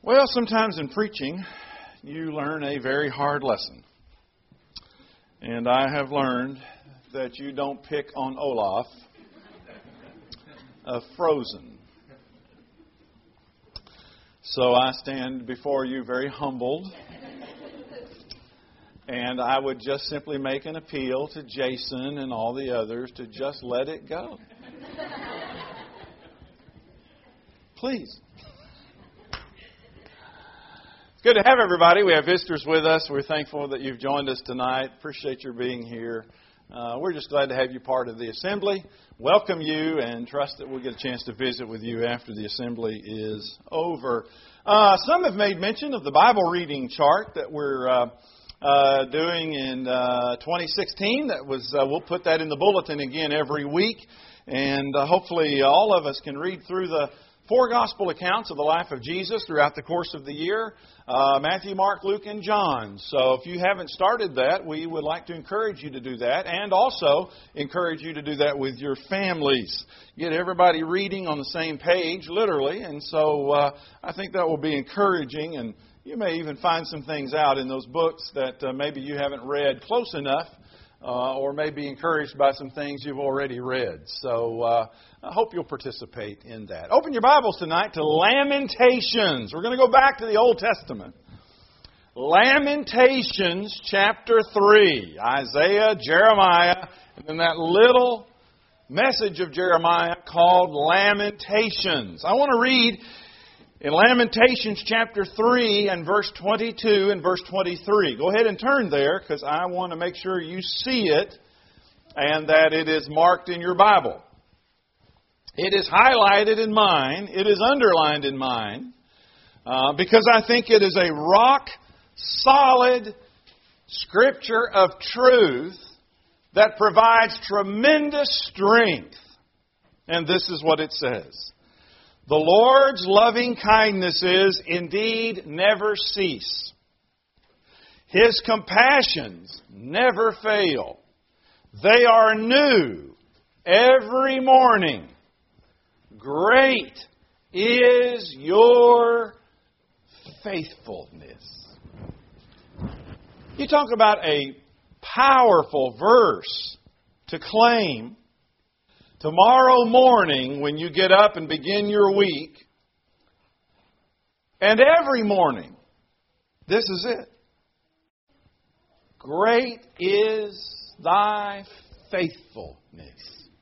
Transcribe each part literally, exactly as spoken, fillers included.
Well, sometimes in preaching, you learn a very hard lesson. And I have learned that you don't pick on Olaf of Frozen. So I stand before you very humbled. And I would just simply make an appeal to Jason and all the others to just let it go. Please. It's good to have everybody. We have visitors with us. We're thankful that you've joined us tonight. Appreciate your being here. Uh, we're just glad to have you part of the assembly. Welcome you and trust that we'll get a chance to visit with you after the assembly is over. Uh, some have made mention of the Bible reading chart that we're uh, uh, doing in uh, twenty sixteen. That was uh, we'll put that in the bulletin again every week. And uh, hopefully all of us can read through the four gospel accounts of the life of Jesus throughout the course of the year, uh, Matthew, Mark, Luke, and John. So if you haven't started that, we would like to encourage you to do that, and also encourage you to do that with your families. Get everybody reading on the same page, literally, and so uh, I think that will be encouraging, and you may even find some things out in those books that uh, maybe you haven't read close enough, Uh, or may be encouraged by some things you've already read. So uh, I hope you'll participate in that. Open your Bibles tonight to Lamentations. We're going to go back to the Old Testament. Lamentations chapter three. Isaiah, Jeremiah, and then that little message of Jeremiah called Lamentations. I want to read in Lamentations chapter three and verse twenty-two and verse twenty-three. Go ahead and turn there because I want to make sure you see it and that it is marked in your Bible. It is highlighted in mine. It is underlined in mine uh, because I think it is a rock solid scripture of truth that provides tremendous strength. And this is what it says. The Lord's loving kindnesses indeed never cease. His compassions never fail. They are new every morning. Great is your faithfulness. You talk about a powerful verse to claim. Tomorrow morning, when you get up and begin your week, and every morning, this is it. Great is thy faithfulness.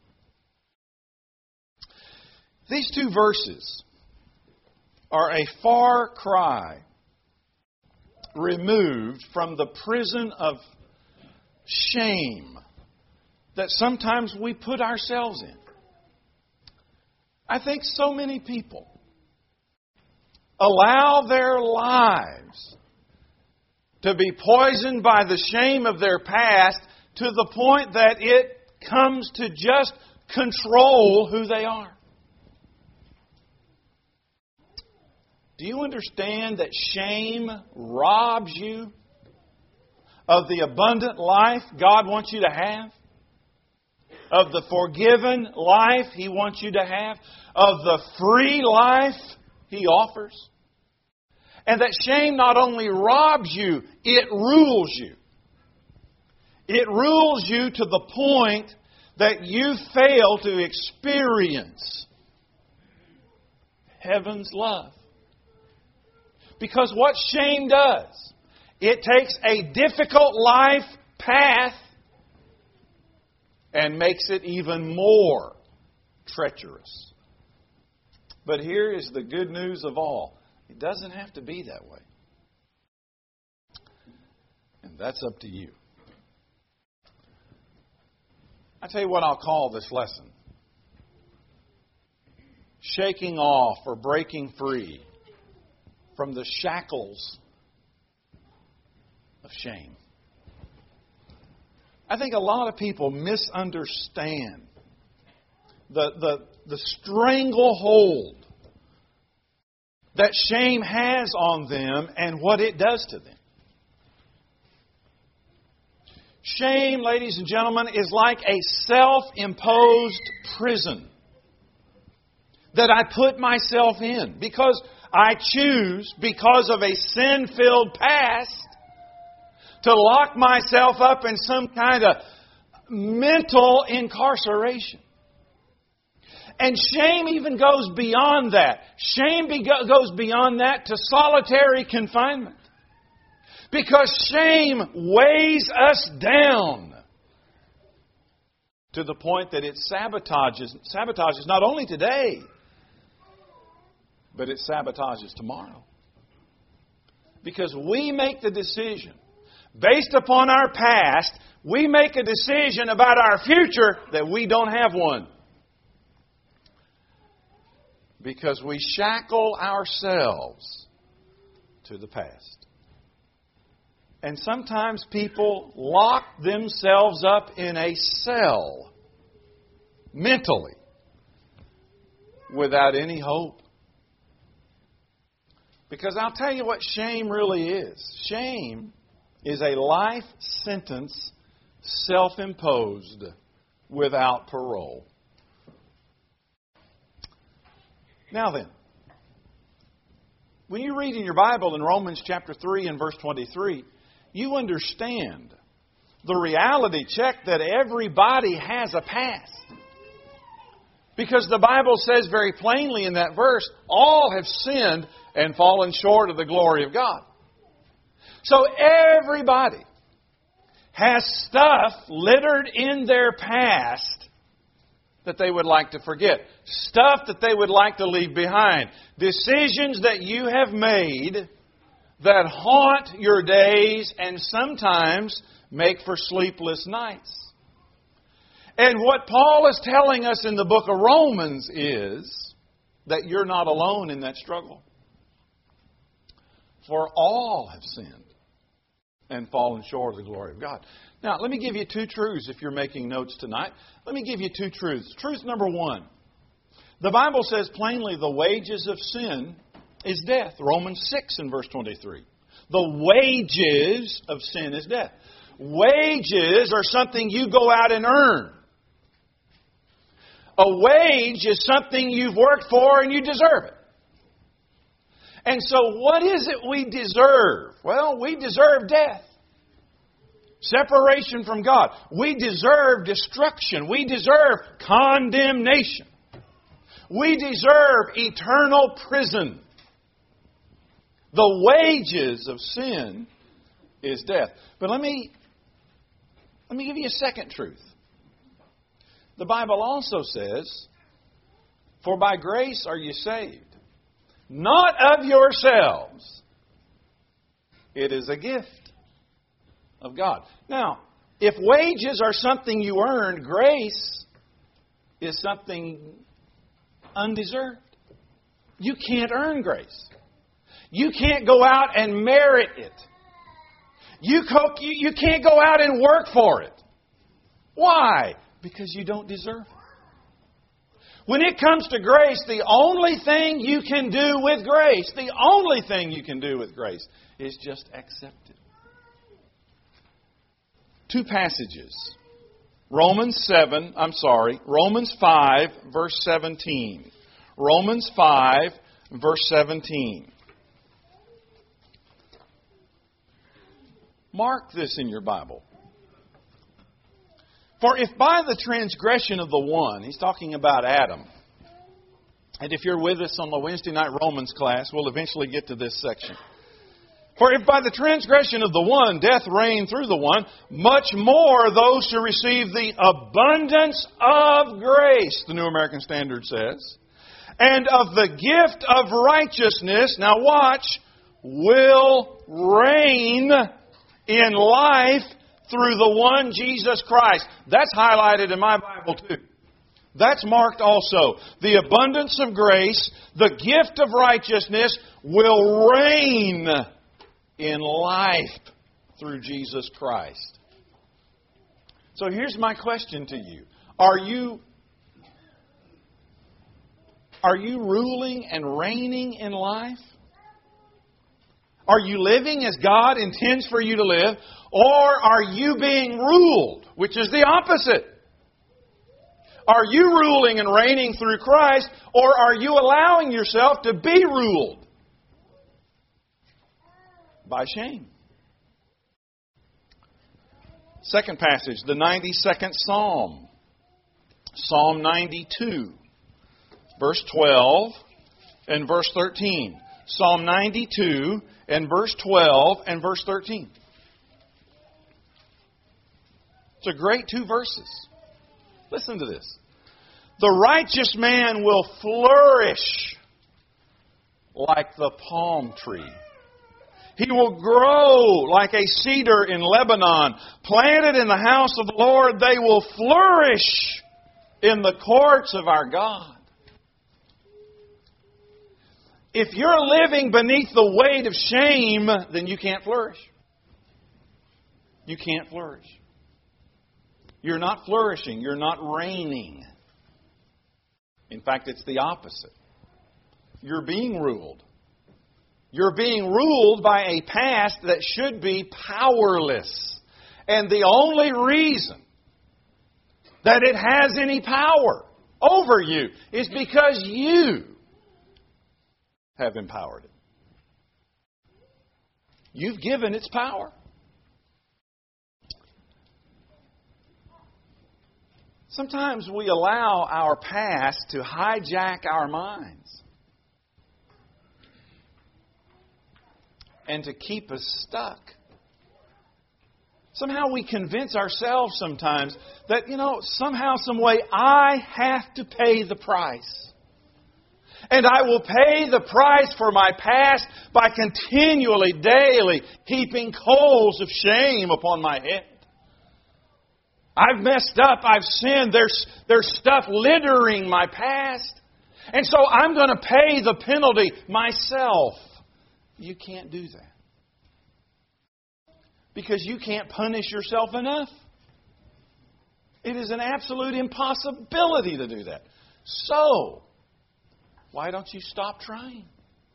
These two verses are a far cry removed from the prison of shame that sometimes we put ourselves in. I think so many people allow their lives to be poisoned by the shame of their past to the point that it comes to just control who they are. Do you understand that shame robs you of the abundant life God wants you to have? Of the forgiven life He wants you to have, of the free life He offers. And that shame not only robs you, it rules you. It rules you to the point that you fail to experience heaven's love. Because what shame does, it takes a difficult life path and makes it even more treacherous. But here is the good news of all. It doesn't have to be that way. And that's up to you. I tell you what I'll call this lesson. Shaking off or breaking free from the shackles of shame. I think a lot of people misunderstand the, the, the stranglehold that shame has on them and what it does to them. Shame, ladies and gentlemen, is like a self-imposed prison that I put myself in because I choose, because of a sin-filled past, to lock myself up in some kind of mental incarceration. And shame even goes beyond that. Shame be- goes beyond that to solitary confinement. Because shame weighs us down to the point that it sabotages, sabotages not only today, but it sabotages tomorrow. Because we make the decision, based upon our past, we make a decision about our future that we don't have one. Because we shackle ourselves to the past. And sometimes people lock themselves up in a cell, mentally, without any hope. Because I'll tell you what shame really is. Shame is a life sentence, self-imposed, without parole. Now then, when you read in your Bible in Romans chapter three and verse twenty-three, you understand the reality check that everybody has a past. Because the Bible says very plainly in that verse, all have sinned and fallen short of the glory of God. So everybody has stuff littered in their past that they would like to forget. Stuff that they would like to leave behind. Decisions that you have made that haunt your days and sometimes make for sleepless nights. And what Paul is telling us in the book of Romans is that you're not alone in that struggle. For all have sinned and fallen short of the glory of God. Now, let me give you two truths if you're making notes tonight. Let me give you two truths. Truth number one. The Bible says plainly the wages of sin is death. Romans six and verse twenty-three. The wages of sin is death. Wages are something you go out and earn. A wage is something you've worked for and you deserve it. And so what is it we deserve? Well, we deserve death. Separation from God. We deserve destruction. We deserve condemnation. We deserve eternal prison. The wages of sin is death. But let me, let me give you a second truth. The Bible also says, for by grace are you saved, not of yourselves. It is a gift of God. Now, if wages are something you earn, grace is something undeserved. You can't earn grace. You can't go out and merit it. You, co- you can't go out and work for it. Why? Because you don't deserve it. When it comes to grace, the only thing you can do with grace, the only thing you can do with grace is just accept it. Two passages. Romans seven, I'm sorry, Romans five, verse seventeen. Romans five, verse seventeen. Mark this in your Bible. For if by the transgression of the one, he's talking about Adam. And if you're with us on the Wednesday night Romans class, we'll eventually get to this section. For if by the transgression of the one death reigned through the one, much more those who receive the abundance of grace, the New American Standard says, and of the gift of righteousness, now watch, will reign in life through the one Jesus Christ. That's highlighted in my Bible too. That's marked also. The abundance of grace, the gift of righteousness will reign in life through Jesus Christ. So here's my question to you. Are you, are you ruling and reigning in life? Are you living as God intends for you to live? Or are you being ruled, which is the opposite? Are you ruling and reigning through Christ, or are you allowing yourself to be ruled by shame. Second passage, the ninety-second Psalm. Psalm ninety-two, verse twelve and verse thirteen. Psalm ninety-two and verse twelve and verse thirteen. It's a great two verses. Listen to this. The righteous man will flourish like the palm tree. He will grow like a cedar in Lebanon. Planted in the house of the Lord, they will flourish in the courts of our God. If you're living beneath the weight of shame, then you can't flourish. You can't flourish. You're not flourishing. You're not reigning. In fact, it's the opposite. You're being ruled. You're being ruled by a past that should be powerless. And the only reason that it has any power over you is because you have empowered it. You've given its power. Sometimes we allow our past to hijack our minds and to keep us stuck. Somehow we convince ourselves sometimes that, you know, somehow, some way, I have to pay the price. And I will pay the price for my past by continually, daily, heaping coals of shame upon my head. I've messed up. I've sinned. There's, there's stuff littering my past. And so I'm going to pay the penalty myself. You can't do that. Because you can't punish yourself enough. It is an absolute impossibility to do that. So, why don't you stop trying?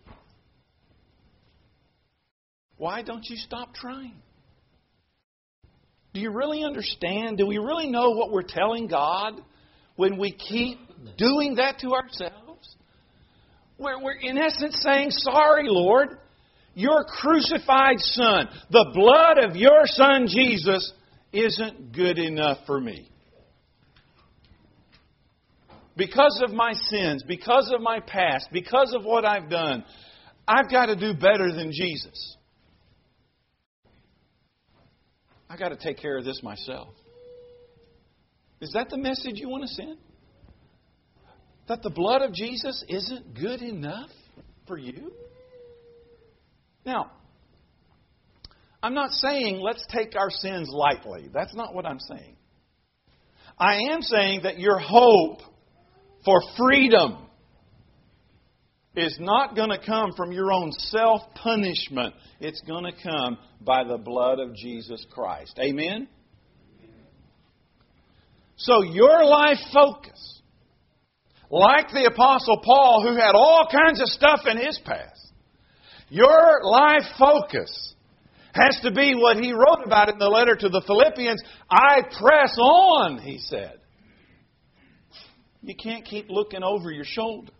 Why don't you stop trying? Do you really understand? Do we really know what we're telling God when we keep doing that to ourselves? We're, we're in essence saying, sorry, Lord, your crucified Son, the blood of your Son Jesus, isn't good enough for me. Because of my sins, because of my past, because of what I've done, I've got to do better than Jesus. I've got to take care of this myself. Is that the message you want to send? That the blood of Jesus isn't good enough for you? Now, I'm not saying let's take our sins lightly. That's not what I'm saying. I am saying that your hope for freedom is not going to come from your own self-punishment. It's going to come by the blood of Jesus Christ. Amen? So your life focus, like the Apostle Paul, who had all kinds of stuff in his past, your life focus has to be what he wrote about in the letter to the Philippians. I press on, he said. You can't keep looking over your shoulder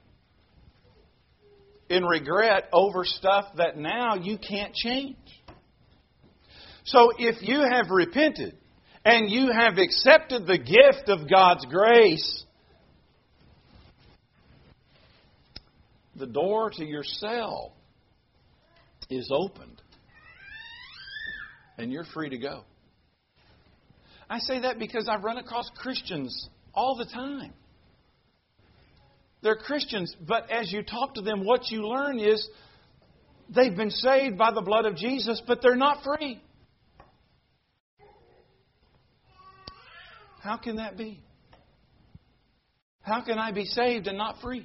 in regret over stuff that now you can't change. So if you have repented and you have accepted the gift of God's grace, the door to your cell is opened and you're free to go. I say that because I've run across Christians all the time. They're Christians, but as you talk to them, what you learn is they've been saved by the blood of Jesus, but they're not free. How can that be? How can I be saved and not free?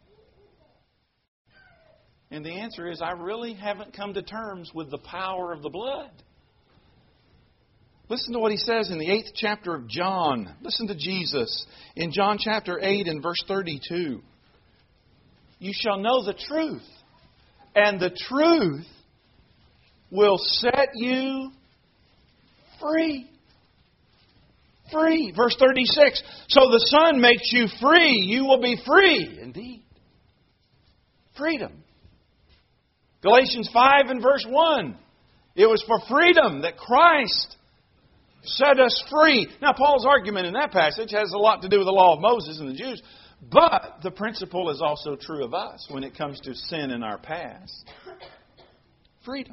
And the answer is I really haven't come to terms with the power of the blood. Listen to what he says in the eighth chapter of John. Listen to Jesus in John chapter eight and verse thirty-two. You shall know the truth, and the truth will set you free. Free. Verse thirty-six. So the Son makes you free. You will be free indeed. Freedom. Galatians five and verse one. It was for freedom that Christ set us free. Now, Paul's argument in that passage has a lot to do with the law of Moses and the Jews. But the principle is also true of us when it comes to sin in our past. Freedom.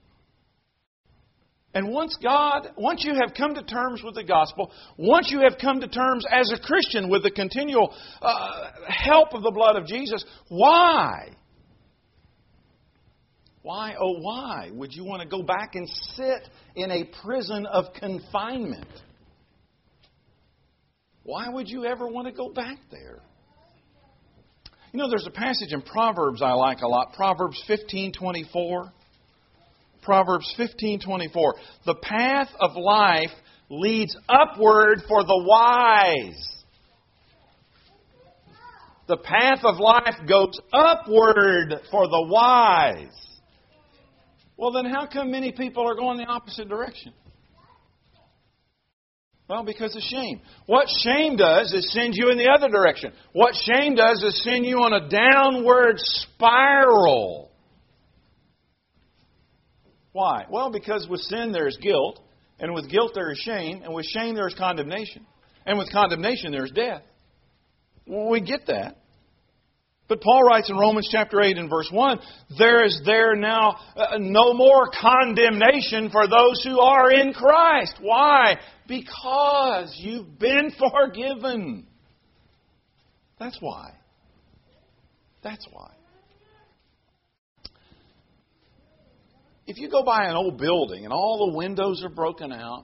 And once God, once you have come to terms with the gospel, once you have come to terms as a Christian with the continual uh, help of the blood of Jesus, why? Why, oh why, would you want to go back and sit in a prison of confinement? Why would you ever want to go back there? You know, there's a passage in Proverbs I like a lot. Proverbs fifteen twenty-four. Proverbs fifteen twenty-four. The path of life leads upward for the wise. The path of life goes upward for the wise. Well, then how come many people are going the opposite direction? Well, because of shame. What shame does is send you in the other direction. What shame does is send you on a downward spiral. Why? Well, because with sin there is guilt, and with guilt there is shame, and with shame there is condemnation, and with condemnation there is death. Well, we get that. But Paul writes in Romans chapter eight and verse one, there is there now uh, no more condemnation for those who are in Christ. Why? Because you've been forgiven. That's why. That's why. If you go by an old building and all the windows are broken out,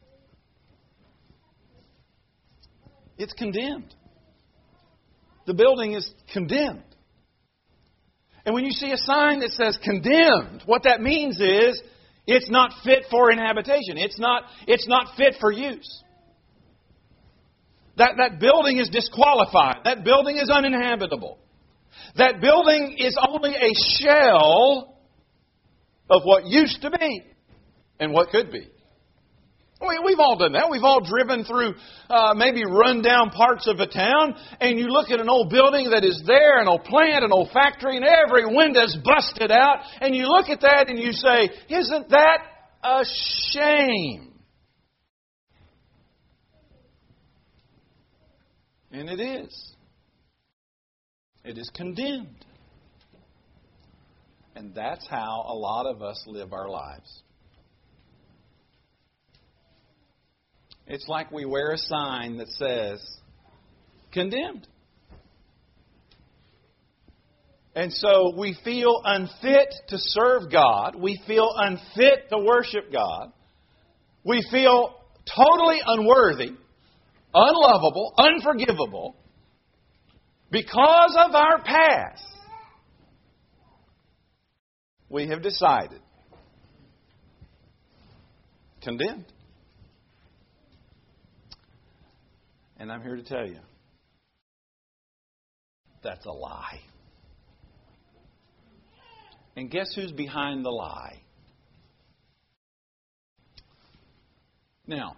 it's condemned. The building is condemned. And when you see a sign that says condemned, what that means is it's not fit for inhabitation. It's not, it's not fit for use. That, that building is disqualified. That building is uninhabitable. That building is only a shell of what used to be and what could be. We, we've all done that. We've all driven through uh, maybe run-down parts of a town, and you look at an old building that is there, an old plant, an old factory, and every window's busted out, and you look at that and you say, isn't that a shame? And it is. It is condemned. And that's how a lot of us live our lives. It's like we wear a sign that says, condemned. And so we feel unfit to serve God. We feel unfit to worship God. We feel totally unworthy, unlovable, unforgivable because of our past. We have decided, condemned. And I'm here to tell you, that's a lie. And guess who's behind the lie? Now,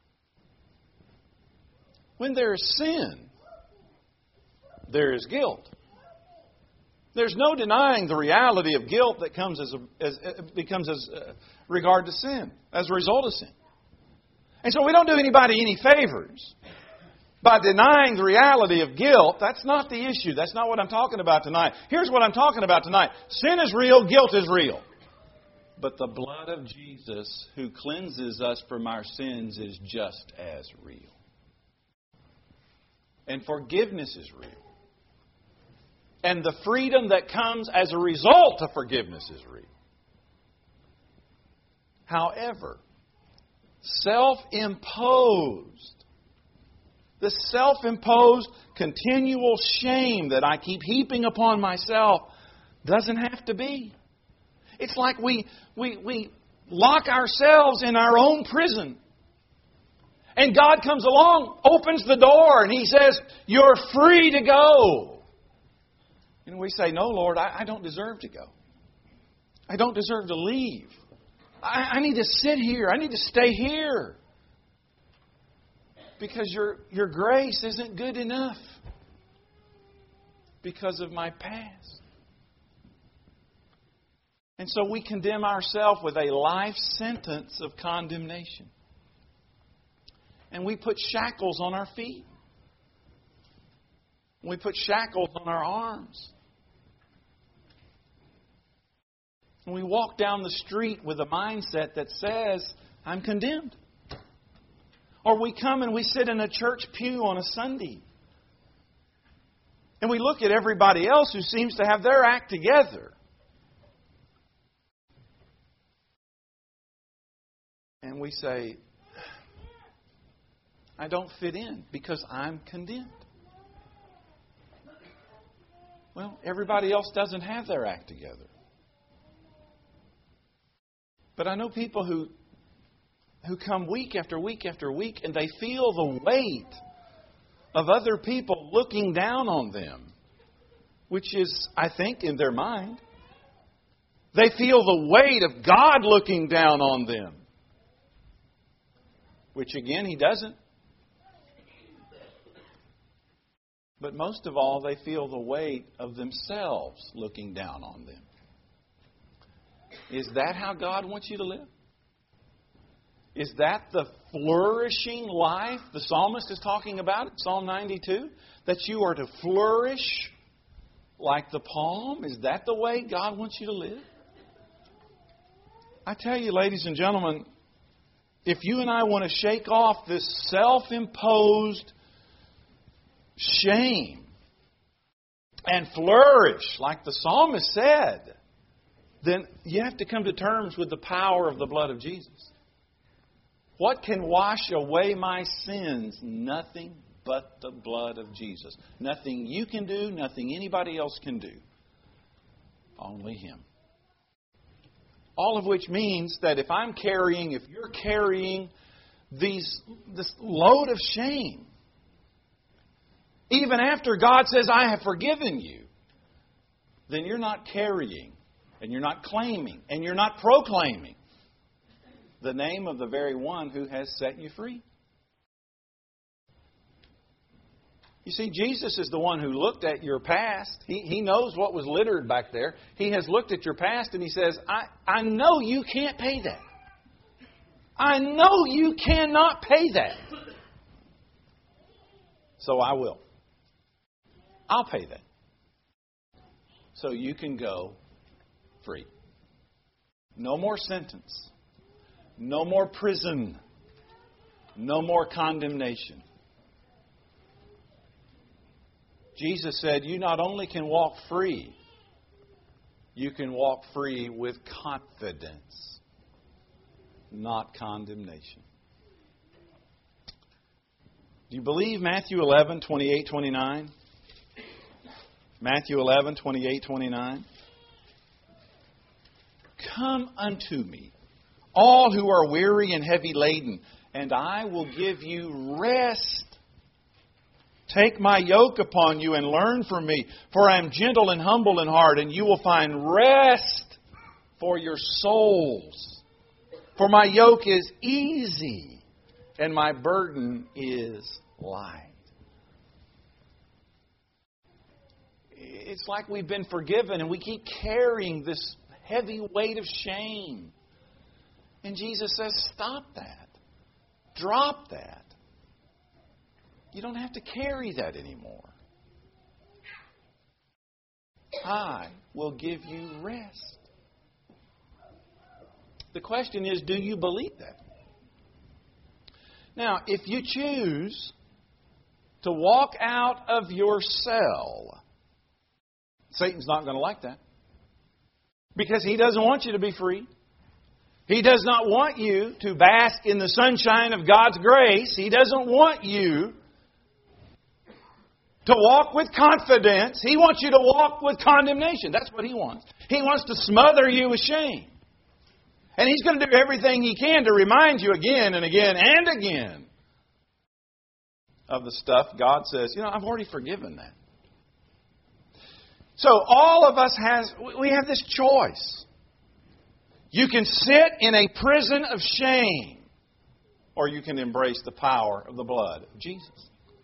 when there is sin, there is guilt. There's no denying the reality of guilt that comes as, a, as becomes as uh, regard to sin, as a result of sin. And so we don't do anybody any favors by denying the reality of guilt. That's not the issue. That's not what I'm talking about tonight. Here's what I'm talking about tonight. Sin is real. Guilt is real. But the blood of Jesus, who cleanses us from our sins, is just as real. And forgiveness is real. And the freedom that comes as a result of forgiveness is real. However, self-imposed, the self-imposed continual shame that I keep heaping upon myself doesn't have to be. It's like we, we, we lock ourselves in our own prison. And God comes along, opens the door, and He says, you're free to go. And we say, no, Lord, I, I don't deserve to go. I don't deserve to leave. I, I need to sit here. I need to stay here. Because your, your grace isn't good enough. Because of my past. And so we condemn ourselves with a life sentence of condemnation. And we put shackles on our feet. We put shackles on our arms. And we walk down the street with a mindset that says, I'm condemned. Or we come and we sit in a church pew on a Sunday. And we look at everybody else who seems to have their act together. And we say, I don't fit in because I'm condemned. Well, everybody else doesn't have their act together. But I know people who who come week after week after week and they feel the weight of other people looking down on them, which is, I think, in their mind. They feel the weight of God looking down on them, which again, He doesn't. But most of all, they feel the weight of themselves looking down on them. Is that how God wants you to live? Is that the flourishing life the psalmist is talking about in Psalm ninety-two? That you are to flourish like the palm? Is that the way God wants you to live? I tell you, ladies and gentlemen, if you and I want to shake off this self-imposed shame and flourish like the psalmist said, then you have to come to terms with the power of the blood of Jesus. What can wash away my sins? Nothing but the blood of Jesus. Nothing you can do, nothing anybody else can do. Only Him. All of which means that if I'm carrying, if you're carrying these, this load of shame, even after God says, I have forgiven you, then you're not carrying, and you're not claiming, and you're not proclaiming the name of the very one who has set you free. You see, Jesus is the one who looked at your past. He, he knows what was littered back there. He has looked at your past and He says, I, I know you can't pay that. I know you cannot pay that. So I will. I'll pay that. So you can go free. No more sentence. No more prison. No more condemnation. Jesus said, you not only can walk free, you can walk free with confidence, not condemnation. Do you believe Matthew eleven, twenty-eight, twenty-nine? Matthew eleven, twenty-eight, twenty-nine. Come unto me, all who are weary and heavy laden, and I will give you rest. Take my yoke upon you and learn from me, for I am gentle and humble in heart, and you will find rest for your souls. For my yoke is easy, and my burden is light. It's like we've been forgiven, and we keep carrying this heavy weight of shame. And Jesus says, stop that. Drop that. You don't have to carry that anymore. I will give you rest. The question is, do you believe that? Now, if you choose to walk out of your cell, Satan's not going to like that. Because he doesn't want you to be free. He does not want you to bask in the sunshine of God's grace. He doesn't want you to walk with confidence. He wants you to walk with condemnation. That's what He wants. He wants to smother you with shame. And He's going to do everything He can to remind you again and again and again of the stuff God says, you know, I've already forgiven that. So all of us has, we have this choice. You can sit in a prison of shame, or you can embrace the power of the blood of Jesus.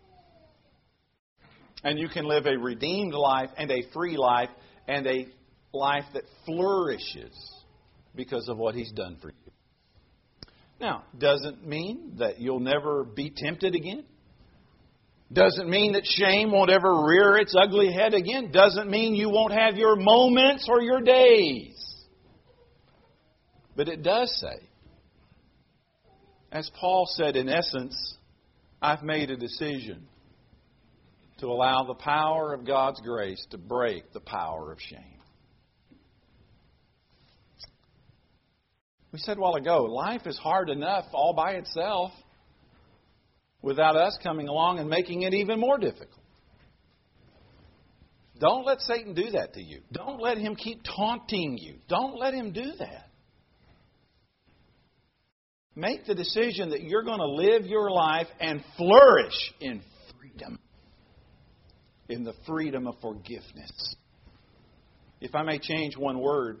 And you can live a redeemed life and a free life and a life that flourishes because of what He's done for you. Now, doesn't mean that you'll never be tempted again. Doesn't mean that shame won't ever rear its ugly head again. Doesn't mean you won't have your moments or your days. But it does say, as Paul said, in essence, I've made a decision to allow the power of God's grace to break the power of shame. We said a while ago, life is hard enough all by itself without us coming along and making it even more difficult. Don't let Satan do that to you. Don't let him keep taunting you. Don't let him do that. Make the decision that you're going to live your life and flourish in freedom. In the freedom of forgiveness. If I may change one word,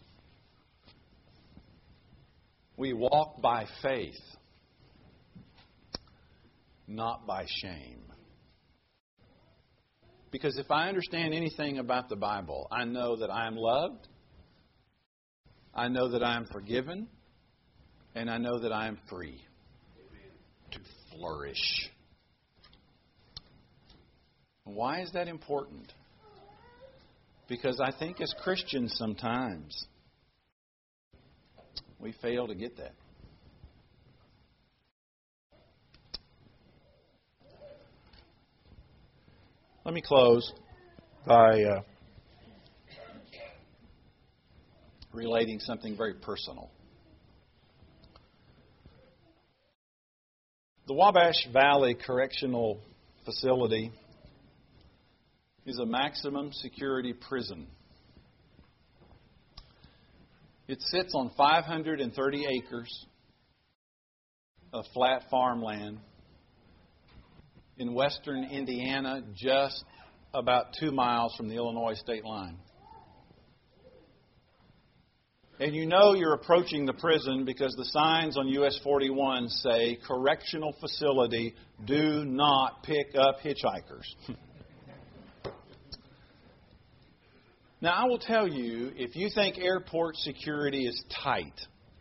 we walk by faith, not by shame. Because if I understand anything about the Bible, I know that I am loved, I know that I am forgiven, and I know that I am free to flourish. Why is that important? Because I think as Christians sometimes we fail to get that. Let me close by uh, relating something very personal. The Wabash Valley Correctional Facility is a maximum security prison. It sits on five hundred thirty acres of flat farmland in western Indiana, just about two miles from the Illinois state line. And you know you're approaching the prison because the signs on U S forty-one say, correctional facility, do not pick up hitchhikers. Now, I will tell you, if you think airport security is tight,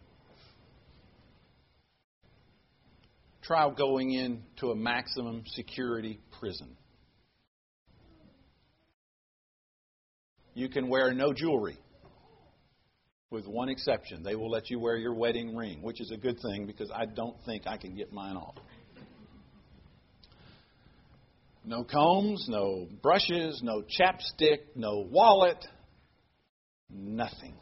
try going into a maximum security prison. You can wear no jewelry, with one exception. They will let you wear your wedding ring, which is a good thing because I don't think I can get mine off. No combs, no brushes, no chapstick, no wallet, nothing.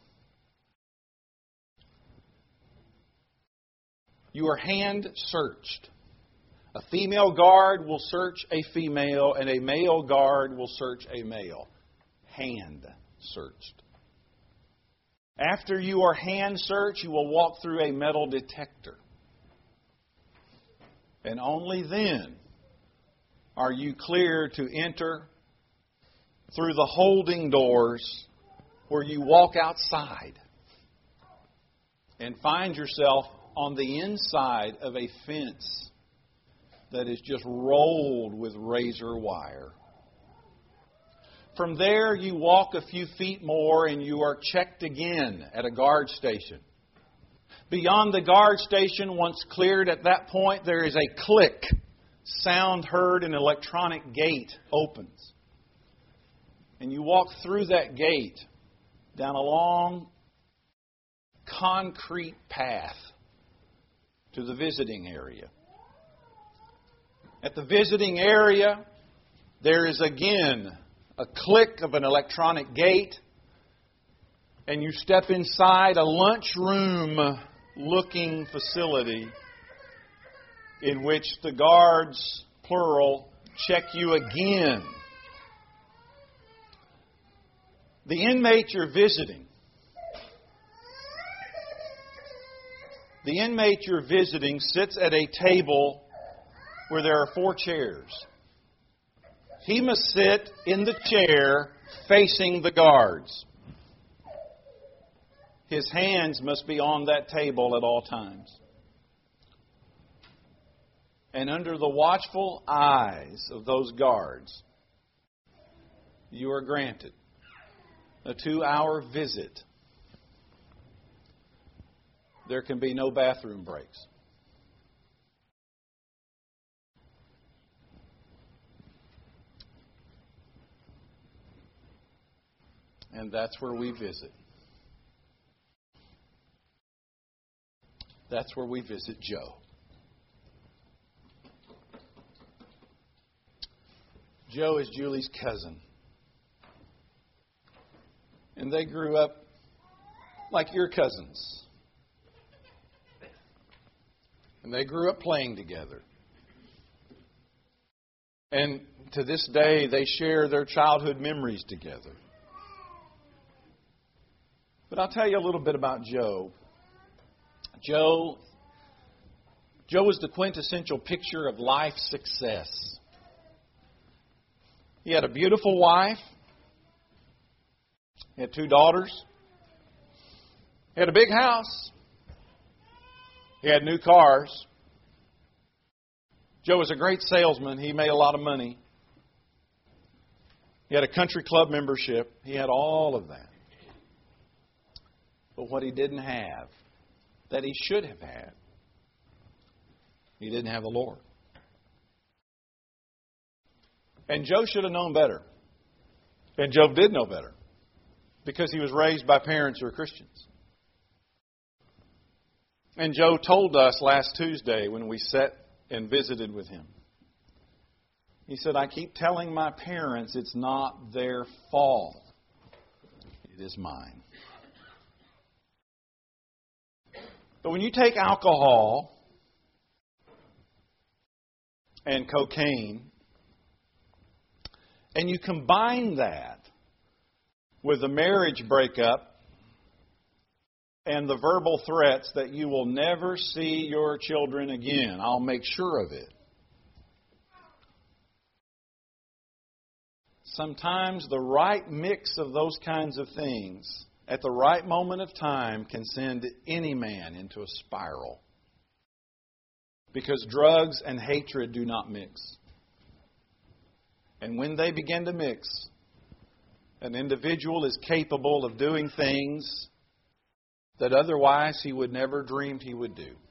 You are hand searched. A female guard will search a female, and a male guard will search a male. Hand searched. After you are hand searched, you will walk through a metal detector. And only then are you clear to enter through the holding doors where you walk outside and find yourself on the inside of a fence that is just rolled with razor wire. From there, you walk a few feet more and you are checked again at a guard station. Beyond the guard station, once cleared at that point, there is a click. Sound heard, an electronic gate opens. And you walk through that gate down a long concrete path to the visiting area. At the visiting area, there is again a click of an electronic gate, and you step inside a lunchroom-looking facility in which the guards, plural, check you again. The inmate you're visiting, the inmate you're visiting sits at a table where there are four chairs. He must sit in the chair facing the guards. His hands must be on that table at all times. And under the watchful eyes of those guards, you are granted a two-hour visit, there can be no bathroom breaks. And that's where we visit. That's where we visit Joe. Joe is Julie's cousin. And they grew up like your cousins. And they grew up playing together. And to this day, they share their childhood memories together. But I'll tell you a little bit about Joe. Joe, Joe is the quintessential picture of life success. He had a beautiful wife. He had two daughters. He had a big house. He had new cars. Joe was a great salesman. He made a lot of money. He had a country club membership. He had all of that. But what he didn't have, that he should have had, he didn't have the Lord. And Joe should have known better. And Joe did know better, because he was raised by parents who were Christians. And Joe told us last Tuesday when we sat and visited with him. He said, I keep telling my parents it's not their fault. It is mine. But when you take alcohol and cocaine and you combine that with a marriage breakup and the verbal threats that you will never see your children again, I'll make sure of it. Sometimes the right mix of those kinds of things at the right moment of time can send any man into a spiral. Because drugs and hatred do not mix. And when they begin to mix, an individual is capable of doing things that otherwise he would never dreamed he would do.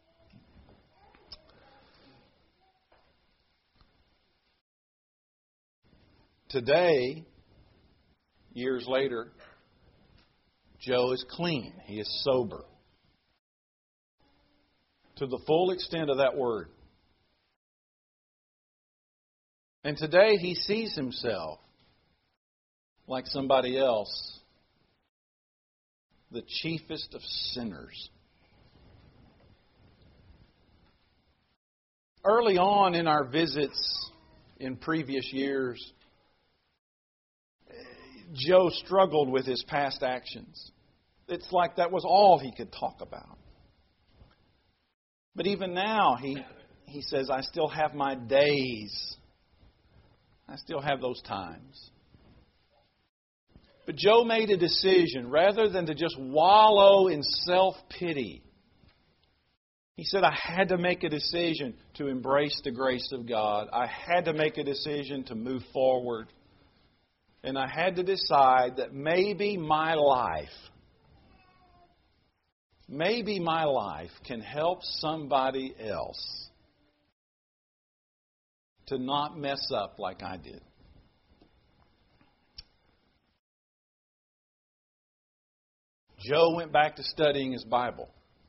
Today, years later, Joe is clean. He is sober. To the full extent of that word. And today he sees himself like somebody else, the chiefest of sinners. Early on in our visits in previous years, Joe struggled with his past actions. It's like that was all he could talk about. But even now, he, he says, I still have my days. I still have those times. But Joe made a decision, rather than to just wallow in self-pity. He said, I had to make a decision to embrace the grace of God. I had to make a decision to move forward. And I had to decide that maybe my life, maybe my life can help somebody else to not mess up like I did. Joe went back to studying his Bible.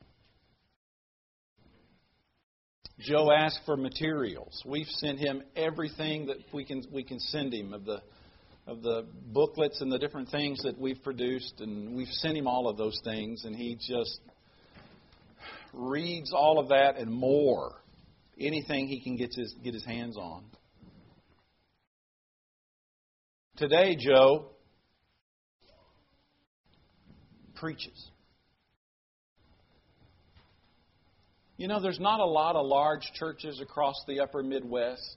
Joe asked for materials. We've sent him everything that we can we can send him of the of the booklets and the different things that we've produced, and we've sent him all of those things, and he just reads all of that and more. Anything he can get his get his hands on. Today, Joe preaches. You know, there's not a lot of large churches across the upper Midwest.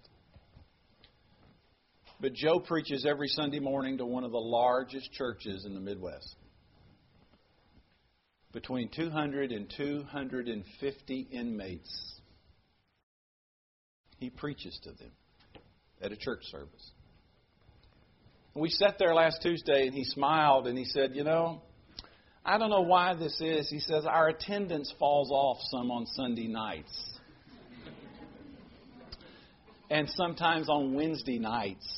But Joe preaches every Sunday morning to one of the largest churches in the Midwest. Between two hundred and two hundred fifty inmates. He preaches to them at a church service. We sat there last Tuesday, and he smiled, and he said, you know, I don't know why this is. He says, our attendance falls off some on Sunday nights. And sometimes on Wednesday nights.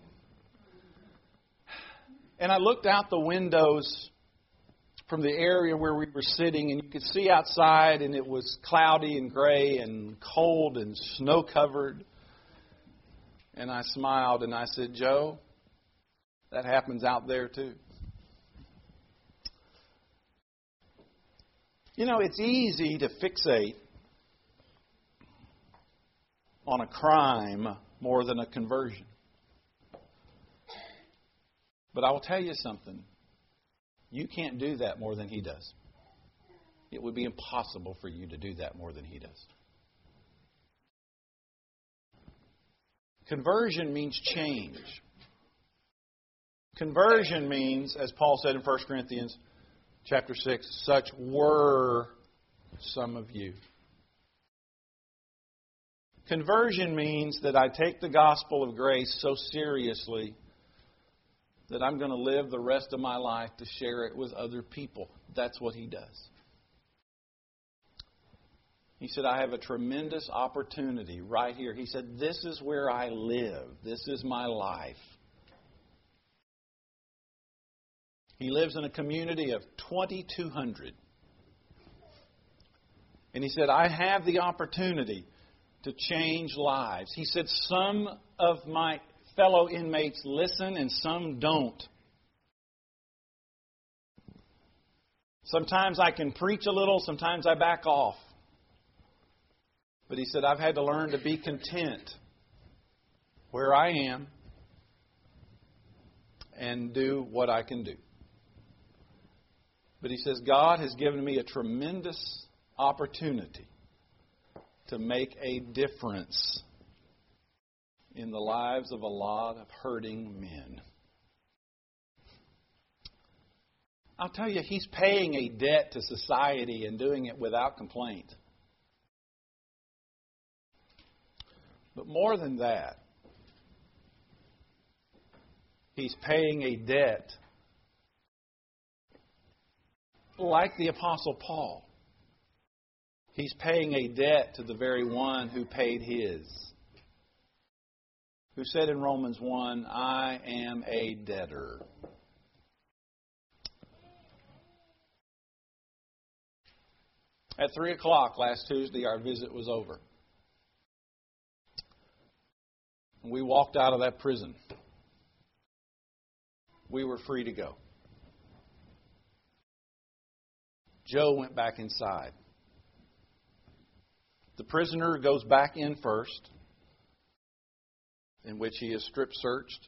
And I looked out the windows from the area where we were sitting, and you could see outside, and it was cloudy and gray and cold and snow-covered. And I smiled, and I said, Joe, that happens out there too. You know, it's easy to fixate on a crime more than a conversion. But I will tell you something. You can't do that more than he does. It would be impossible for you to do that more than he does. Conversion means change. Conversion means, as Paul said in First Corinthians chapter six, such were some of you. Conversion means that I take the gospel of grace so seriously that I'm going to live the rest of my life to share it with other people. That's what he does. He said, I have a tremendous opportunity right here. He said, this is where I live. This is my life. He lives in a community of twenty-two hundred. And he said, I have the opportunity to change lives. He said, some of my fellow inmates listen and some don't. Sometimes I can preach a little, sometimes I back off. But he said, I've had to learn to be content where I am and do what I can do. But he says, God has given me a tremendous opportunity to make a difference in the lives of a lot of hurting men. I'll tell you, he's paying a debt to society and doing it without complaint. But more than that, he's paying a debt like the Apostle Paul. He's paying a debt to the very one who paid his. Who said in Romans one, I am a debtor. At three o'clock last Tuesday, our visit was over. We walked out of that prison. We were free to go. Joe went back inside. The prisoner goes back in first, in which he is strip searched.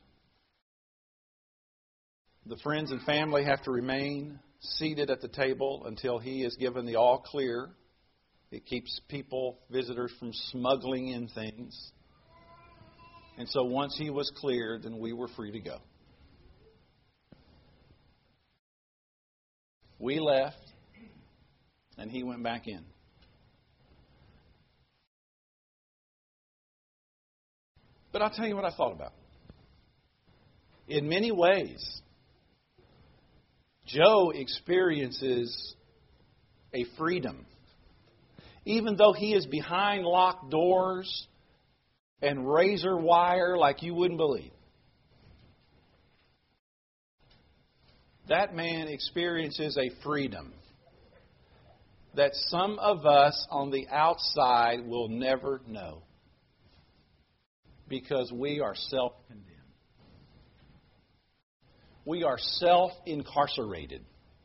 The friends and family have to remain seated at the table until he is given the all clear. It keeps people, visitors, from smuggling in things. And so once he was cleared, then we were free to go. We left, and he went back in. But I'll tell you what I thought about. In many ways, Joe experiences a freedom. Even though he is behind locked doors and razor wire like you wouldn't believe. That man experiences a freedom that some of us on the outside will never know. Because we are self-condemned. We are self-incarcerated.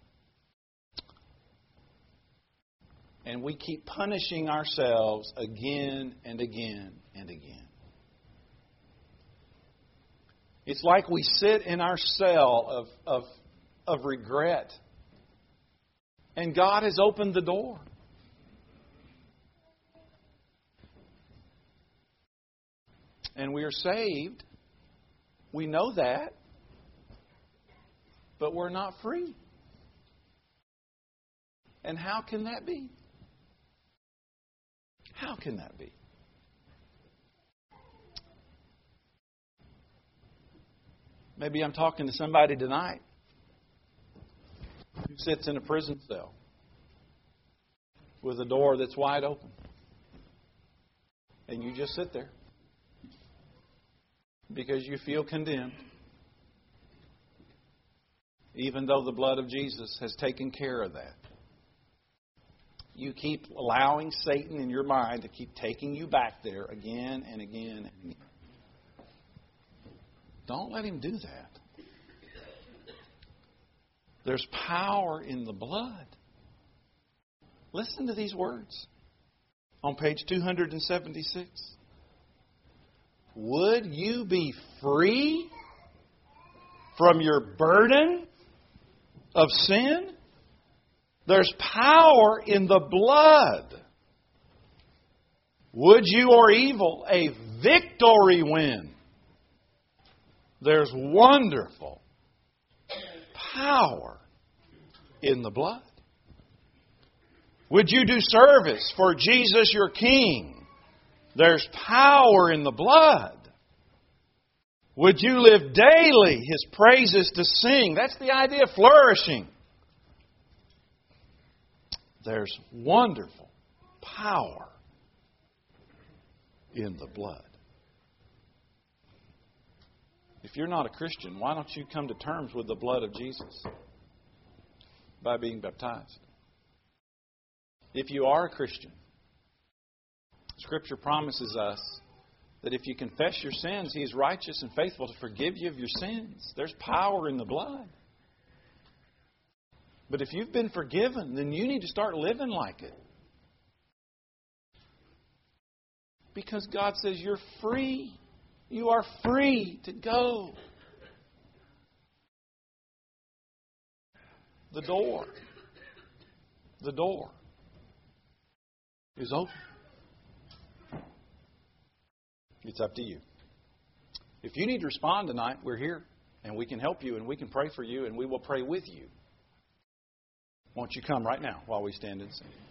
And we keep punishing ourselves again and again and again. It's like we sit in our cell of, of, of regret. And God has opened the door. And we are saved. We know that. But we're not free. And how can that be? How can that be? Maybe I'm talking to somebody tonight who sits in a prison cell with a door that's wide open. And you just sit there because you feel condemned, even though the blood of Jesus has taken care of that. You keep allowing Satan in your mind to keep taking you back there again and again and again. Don't let him do that. There's power in the blood. Listen to these words on page two seventy-six. Would you be free from your burden of sin? There's power in the blood. Would you or evil a victory win? There's wonderful power in the blood. Would you do service for Jesus your King? There's power in the blood. Would you live daily His praises to sing? That's the idea of flourishing. There's wonderful power in the blood. If you're not a Christian, why don't you come to terms with the blood of Jesus by being baptized? If you are a Christian, Scripture promises us that if you confess your sins, He is righteous and faithful to forgive you of your sins. There's power in the blood. But if you've been forgiven, then you need to start living like it. Because God says you're free. You are free to go. The door. The door is open. It's up to you. If you need to respond tonight, we're here. And we can help you and we can pray for you and we will pray with you. Won't you come right now while we stand and sing?